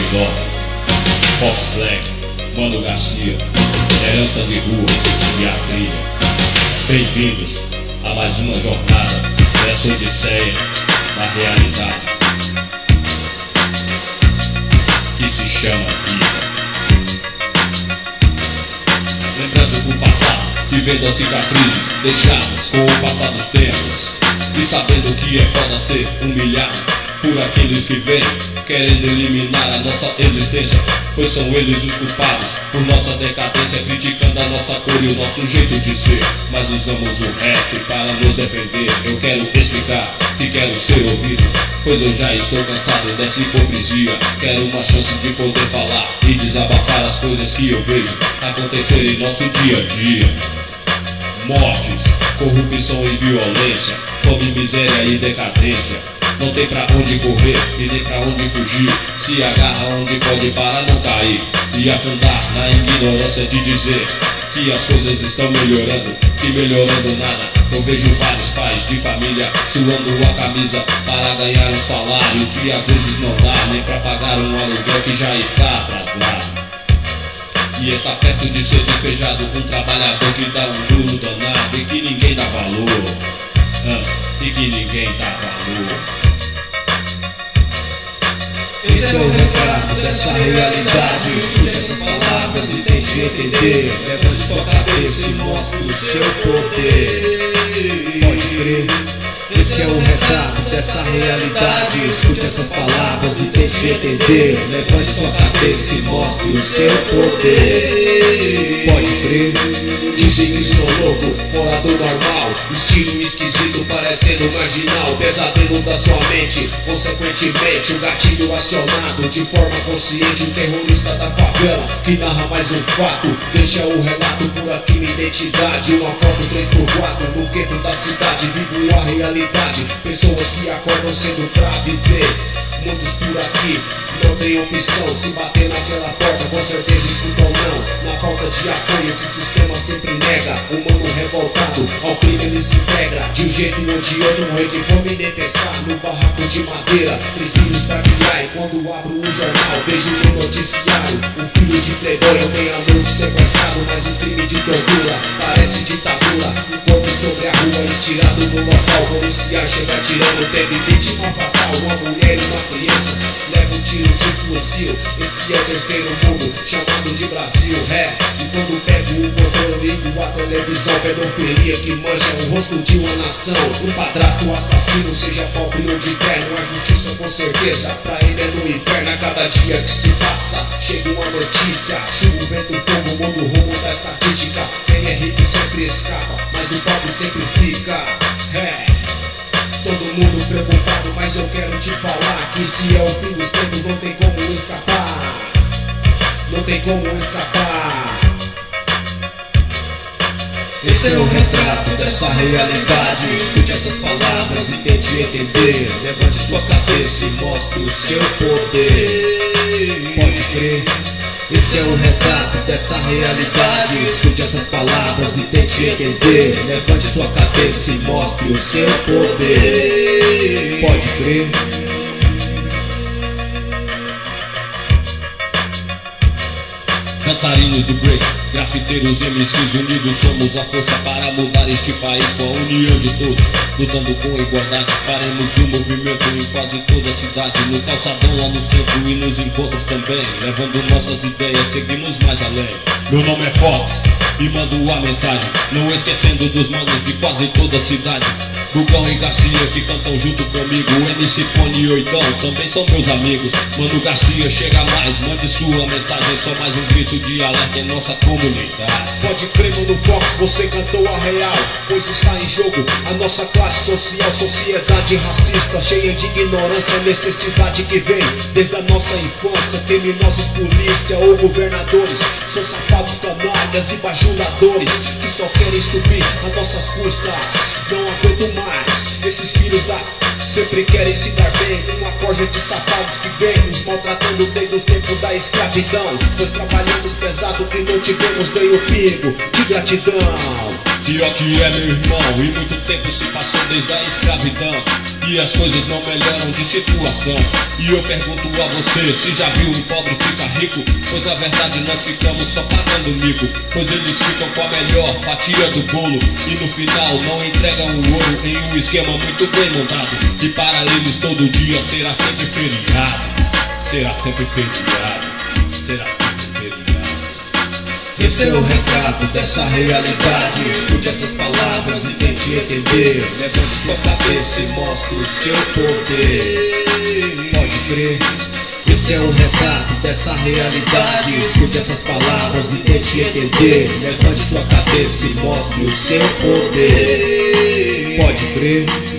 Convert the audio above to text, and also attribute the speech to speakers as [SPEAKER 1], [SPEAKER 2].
[SPEAKER 1] Dó, Fox Black, Mano Garcia, Herança de Rua e a Trilha. Bem-vindos a mais uma jornada dessa odisseia da realidade que se chama vida. Lembrando do passado, vivendo as cicatrizes deixadas com o passar dos tempos, e sabendo que é foda ser humilhado por aqueles que vêm querendo eliminar a nossa existência, pois são eles os culpados por nossa decadência, criticando a nossa cor e o nosso jeito de ser. Mas usamos o rap para nos defender. Eu quero explicar e quero ser ouvido, pois eu já estou cansado dessa hipocrisia. Quero uma chance de poder falar e desabafar as coisas que eu vejo acontecer em nosso dia a dia. Mortes, corrupção e violência, fome, miséria e decadência. Não tem pra onde correr e nem pra onde fugir. Se agarra onde pode para não cair e afundar na ignorância de dizer que as coisas estão melhorando, e melhorando nada. Eu vejo vários pais de família suando a camisa para ganhar um salário que às vezes não dá nem pra pagar um aluguel que já está atrasado. E está perto de ser despejado um trabalhador que dá um duro danado e que ninguém dá valor. E que ninguém dá valor.
[SPEAKER 2] Esse é o retrato dessa realidade. Escute essas palavras e tente entender. Levante sua cabeça e mostre o seu poder. Pode crer. Esse é o retrato dessa realidade. Escute essas palavras e tente entender. Levante sua cabeça e mostre o seu poder. Pode crer. Dizem que sou louco, fora do normal, estilo esquisito parecendo marginal, pesadelo da sua mente, consequentemente um gatilho acionado de forma consciente, um terrorista da favela que narra mais um fato, deixa o relato por aqui minha identidade, uma foto 3x4 no gueto da cidade, vivo a realidade, pessoas que acordam cedo pra viver, muitos por aqui não tem opção, se bater naquela porta com certeza escutam não, na falta de apoio que o sistema sempre nega, o mano revoltado ao crime ele se integra, de um jeito ou de outro morrer de fome nem pensar, no barraco de madeira, 3 filhos pra criar, e quando abro o jornal vejo no noticiário, um filho de playboy eu tenho a noite sequestrado, mas um crime de tortura, parece ditadura, um corpo sobre a rua estirado no local, policial chega tirando, teve vítima fatal, uma mulher e uma criança, leva um tiro de fuzil, esse é o terceiro mundo, chamado de Brasil, e quando pego o controle ligo a televisão, pedofilia que mancha o rosto de uma nação, um padrasto assassino, seja pobre ou de terno, a justiça com certeza, pra ele é no inferno, a cada dia que se passa, chega uma notícia, chuva, vento, fogo, muda o rumo da estatística, quem é rico sempre escapa, mas o pobre sempre fica, todo mundo preocupado, mas eu quero te falar que se é o fim dos tempos não tem como escapar. Não tem como escapar. Esse é o retrato dessa realidade. Escute essas palavras e tente entender. Levante sua cabeça e mostre o seu poder. Pode crer. Esse é o retrato dessa realidade. Escute essas palavras e tente entender. Levante sua cabeça e mostre o seu poder. Pode crer.
[SPEAKER 1] Dançarinos do break, grafiteiros, MCs unidos, somos a força para mudar este país com a união de todos, lutando com igualdade, faremos um movimento em quase toda a cidade, no calçadão lá no centro e nos encontros também, levando nossas ideias, seguimos mais além. Meu nome é Fox e mando a mensagem, não esquecendo dos manos de quase toda a cidade, Bugão e Garcia que cantam junto comigo, MC Fone e Oitão também são meus amigos. Mano Garcia, chega mais, mande sua mensagem, só mais um grito de alerta em nossa comunidade.
[SPEAKER 2] Pode crer, mano Fox, você cantou a real, pois está em jogo a nossa classe social, sociedade racista, cheia de ignorância, necessidade que vem desde a nossa infância. Criminosos, polícia ou governadores, são safados, canalhas e bajuladores que só querem subir as nossas custas. Não aguento mais, esses filhos da sempre querem se dar bem, uma corja de safados que vem nos maltratando desde os tempos da escravidão, pois trabalhamos pesado que não tivemos ganho pingo de gratidão.
[SPEAKER 1] Pior que é, meu irmão, e muito tempo se passou desde a escravidão, e as coisas não melhoram de situação. E eu pergunto a você, se já viu um pobre ficar rico? Pois na verdade nós ficamos só pagando mico, pois eles ficam com a melhor fatia do bolo e no final não entregam o ouro em um esquema muito bem montado. E para eles todo dia será sempre feriado, será sempre feriado, será sempre feriado.
[SPEAKER 2] Esse é o retrato dessa realidade. Escute essas palavras e tente entender. Levante sua cabeça e mostre o seu poder. Pode crer. Esse é o retrato dessa realidade. Escute essas palavras e tente entender. Levante sua cabeça e mostre o seu poder. Pode crer.